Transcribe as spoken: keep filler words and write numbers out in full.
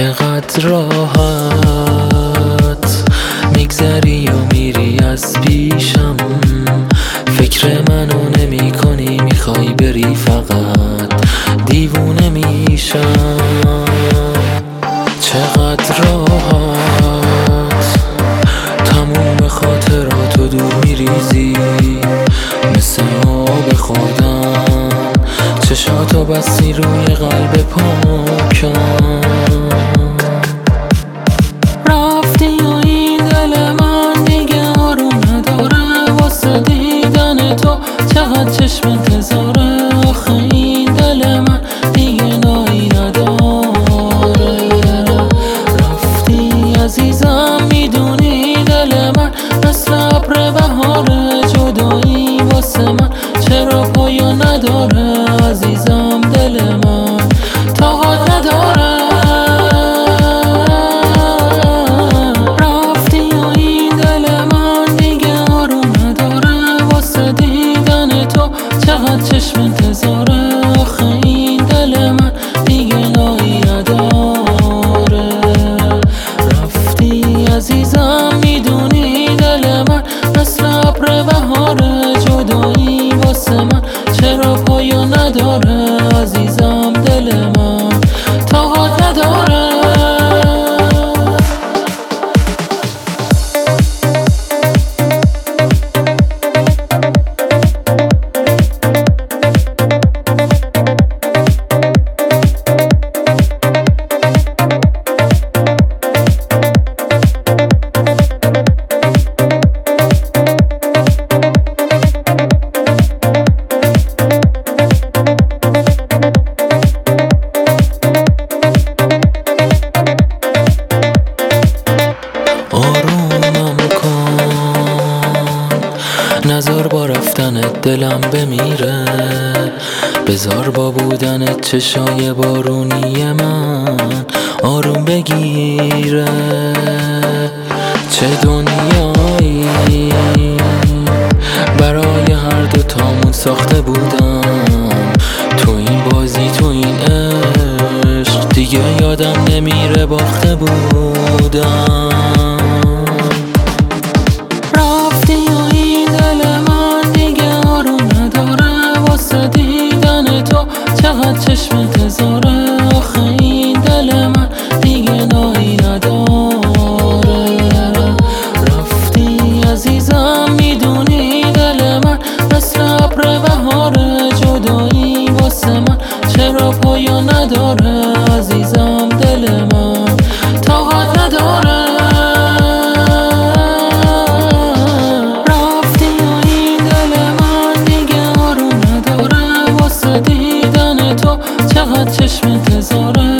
چقدر راحت میگذری و میری از پیشم، فکر منو نمی کنی، میخوای بری فقط دیوونه میشم. چقدر راحت تموم خاطراتو دور میریزی، مثل آب خوردن چشاتو بستی روی قلب پاکم. رفتی و این دل من دیگه آروم نداره، واسه دیدن تو چقدر چشم انتظاره. آخه این دل من دیگه نایی نداره. رفتی عزیزم، میدونی دل من مثل ابر بهاره، جدایی واسه من چرا پایان نداره. عزیزم دل من طاقت نداره. رفتی و این دل من دیگه آروم نداره، واسه دیدن تو چقدر چشم انتظاره. آخه این دل من دیگه نایی نداره. رفتی عزیزم، میدونی دل من مثل ابر بهاره، جدایی واسه من چرا پایان نداره. عزیزم دل من طاقت نداره. آرومم کن، نذار با رفتنت دلم بمیره، بذار با بودنت چشای بارونی من آروم بگیره. چه دنیایی برای هر دو تامون ساخته بودم، تو این بازی تو این عشق دیگه یادم نمیره باخته بودم. رفتی و این دل من دیگه آروم نداره، واسه دیدن تو چقدر چشم انتظاره. آخه این دل من دیگه نایی نداره. رفتی عزیزم، میدونی دل من مثل ابر بهاره، جدایی واسه من چرا پایان نداره. عزیزم دل من طاقت نداره. رفتی و این دل من دیگه آروم نداره، واسه دیدن تو چقدر چشم انتظاره.